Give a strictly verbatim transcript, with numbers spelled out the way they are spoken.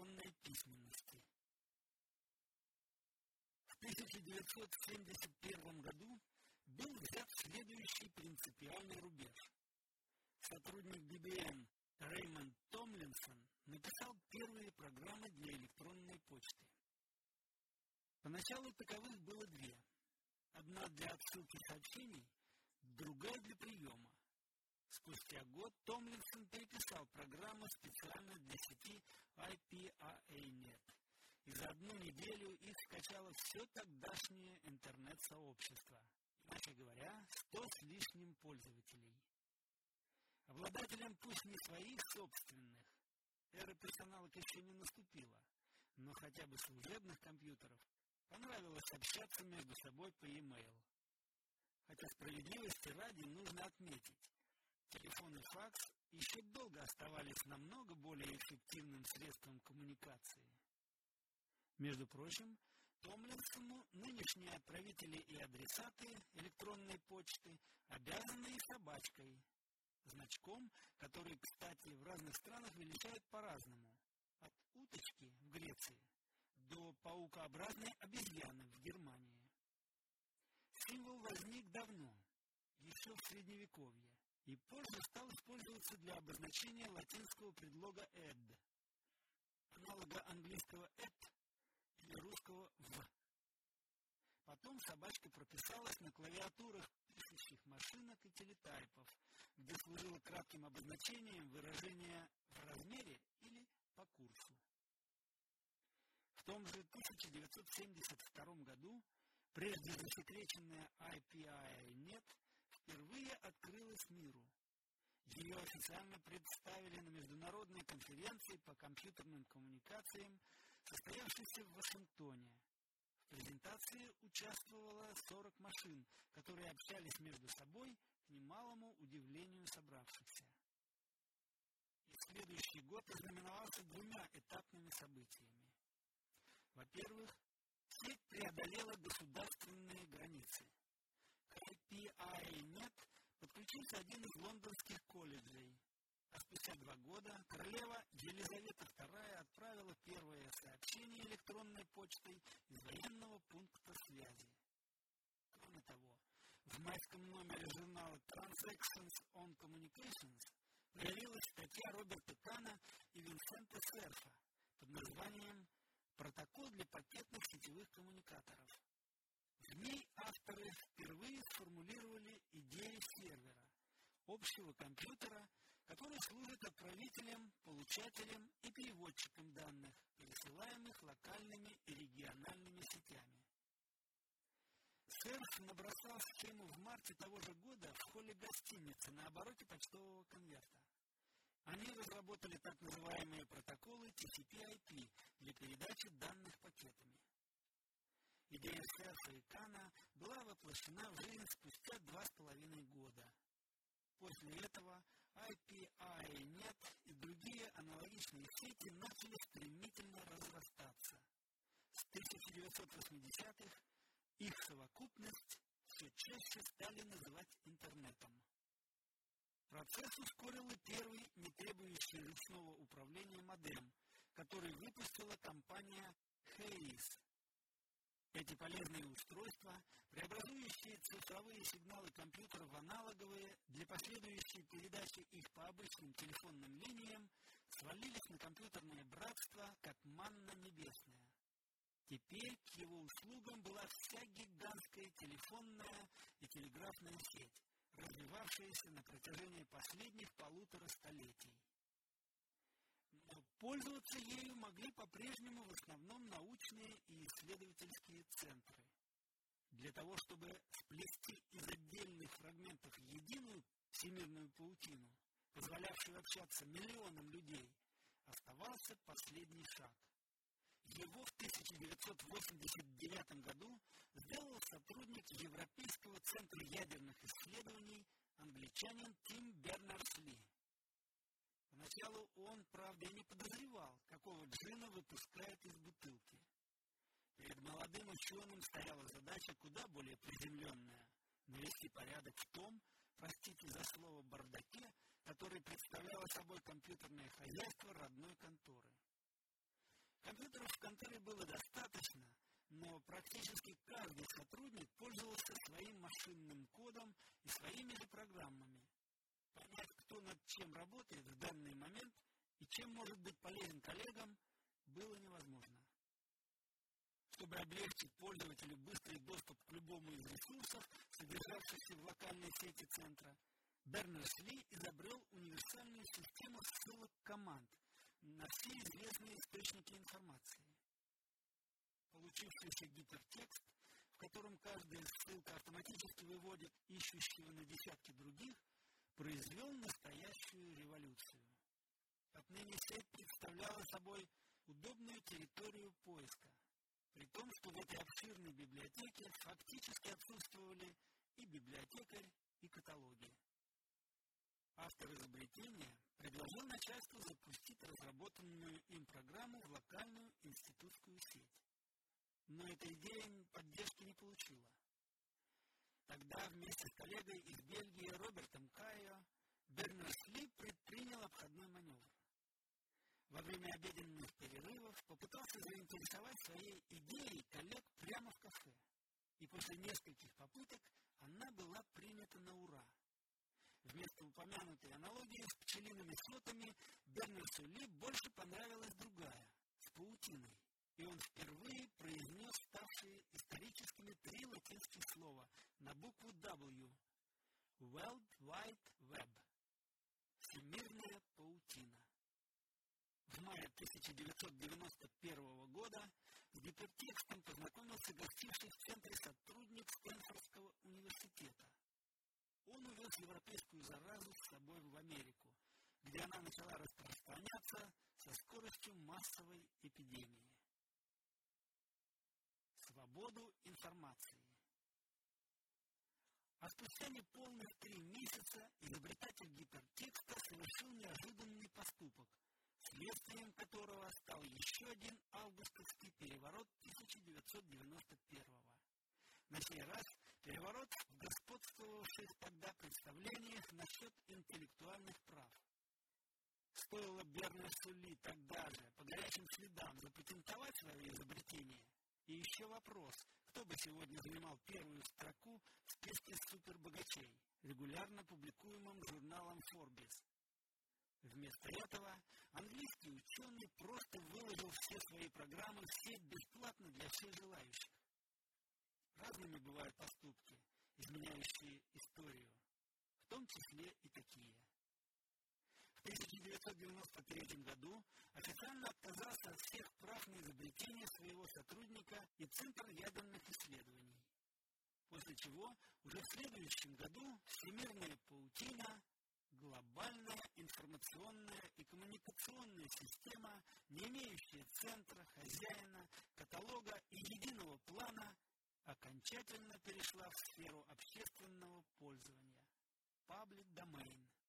электронной письменности. В тысяча девятьсот семьдесят первом году был взят следующий принципиальный рубеж. Сотрудник би би эн Рэймонд Томлинсон написал первые программы для электронной почты. Поначалу таковых было две. Одна для отсылки сообщений, другая для приема. Спустя год Томлинсон переписал программу специально для сети ай пи эй нет, и за одну неделю их скачало все тогдашнее интернет-сообщество, иначе говоря, сто с лишним пользователей. Обладателям пусть не своих собственных, эра персоналок еще не наступила, но хотя бы служебных компьютеров, понравилось общаться между собой по e-mail. Хотя справедливости ради нужно отметить, телефон и факс еще долго оставались намного более эффективным средством коммуникации. Между прочим, Томлинсону нынешние отправители и адресаты электронной почты обязаны и собачкой, значком, который, кстати, в разных странах величают по-разному, от уточки в Греции до паукообразной обезьяны в Германии. Символ возник давно, еще в Средневековье, и позже стал использоваться для обозначения латинского предлога «эд», аналога английского «эт» или русского «в». Потом собачка прописалась на клавиатурах пишущих машинок и телетайпов, где служило кратким обозначением выражения в размере или по курсу. В том же тысяча девятьсот семьдесят втором году прежде засекреченная ай пи эй нет впервые открылась миру. Ее официально представили на международной конференции по компьютерным коммуникациям, состоявшейся в Вашингтоне. В презентации участвовало сорок машин, которые общались между собой к немалому удивлению собравшихся. И следующий год ознаменовался двумя этапными событиями. Во-первых, сеть преодолела государственные границы. К ай пи эй нет подключился один из лондонских колледжей, а спустя два года королева Елизавета вторая отправила первое сообщение электронной почтой из военного пункта связи. Кроме того, в майском номере журнала Transactions on Communications появилась статья Роберта Кана и Винсента Серфа под названием «Протокол для пакетных сетевых коммуникаторов». В ней авторы впервые сформулировали идею сервера, общего компьютера, который служит отправителем, получателем и переводчиком данных, пересылаемых локальными и региональными сетями. Серф набросал схему в марте того же года в холле гостиницы на обороте почтового конверта. Они разработали так называемые протоколы ти си пи ай пи для передачи данных пакетами. Идея Серфа и Кана была воплощена в жизнь спустя два с половиной года. После этого ай пи эй нет и другие аналогичные сети начали стремительно разрастаться. С тысяча девятьсот восьмидесятых их совокупность все чаще стали называть интернетом. Процесс ускорил и первый, не требующий ручного управления модем, который выпустила компания Hayes. Эти полезные устройства, преобразующие цифровые сигналы компьютера в аналоговые для последующей передачи их по обычным телефонным линиям, свалились на компьютерное братство, как манна небесная. Теперь к его услугам была вся гигантская телефонная и телеграфная сеть, развивавшаяся на протяжении последних полутора столетий. Но пользоваться ею могли по-прежнему в основном научные и исследовательские центры. Для того, чтобы сплести из отдельных фрагментов единую всемирную паутину, позволявшую общаться миллионам людей, оставался последний шаг. Его в тысяча девятьсот восемьдесят девятом году сделал сотрудник Европейского центра ядерных исследований англичанин Тим Бернерс-Ли. Поначалу он, правда, и не подозревал, какого джина выпускает из бутылки. Перед молодым ученым стояла задача куда более приземленная – навести порядок в том, простите за слово, бардаке, который представляло собой компьютерное хозяйство родной конторы. Территории было достаточно, но практически каждый сотрудник пользовался своим машинным кодом и своими же программами. Понять, кто над чем работает в данный момент и чем может быть полезен коллегам, было невозможно. Чтобы облегчить пользователю быстрый доступ к любому из ресурсов, содержавшихся в локальной сети центра, Бернерс-Ли изобрел универсальную систему ссылок команд на все известные источники информации. Получившийся гипертекст, в котором каждая ссылка автоматически выводит ищущего на десятки других, произвел настоящую революцию. Отныне сеть представляла собой удобную территорию поиска, при том, что в этой обширной библиотеке фактически отсутствовали и библиотекарь, и каталоги. Автор изобретения предложил начальству запустить разработанную им программу в локальную институтскую сеть. Но эта идея поддержки не получила. Тогда вместе с коллегой из Бельгии Робертом Кайо Бернерс-Ли предпринял обходной маневр. Во время обеденных перерывов попытался заинтересовать своей идеей коллег прямо в кафе. И после нескольких попыток она была принята на ура. Вместо упомянутой аналогии с пчелиными сотами Бернерсу-Ли больше понравилась другая, с паутиной. И он впервые произнес ставшие историческими три латинских слова на букву W – World Wide Web – всемирная паутина. В мае тысяча девятьсот девяносто первого года с гипертекстом познакомился гостивший в центре сотрудник Стэнфордского университета. Он увез европейскую заразу с собой в Америку, где она начала распространяться со скоростью массовой эпидемии. Свободу информации. А спустя неполных три месяца изобретатель гипертекста совершил неожиданный поступок, следствием которого стал еще один августовский переворот тысяча девятьсот девяносто первого. На сей раз переворот в господствовавших тогда представлениях насчет интеллектуальных прав. Стоило Бернерсу-Ли тогда же по горячим следам запатентовать свое изобретение, и еще вопрос, кто бы сегодня занимал первую строку в списке супербогачей, регулярно публикуемым журналом Forbes. Вместо этого английский ученый просто выложил все свои программы в сеть бесплатно для всех желающих. Разными бывают поступки, изменяющие историю, в том числе и такие. В тысяча девятьсот девяносто третьем году официально отказался от всех прав на изобретение своего сотрудника и Центр ядерных исследований. После чего уже в следующем году всемирная паутина, глобальная информационная и коммуникационная система, не имеющая центра, хозяина, каталога и единого плана, окончательно перешла в сферу общественного пользования – public domain.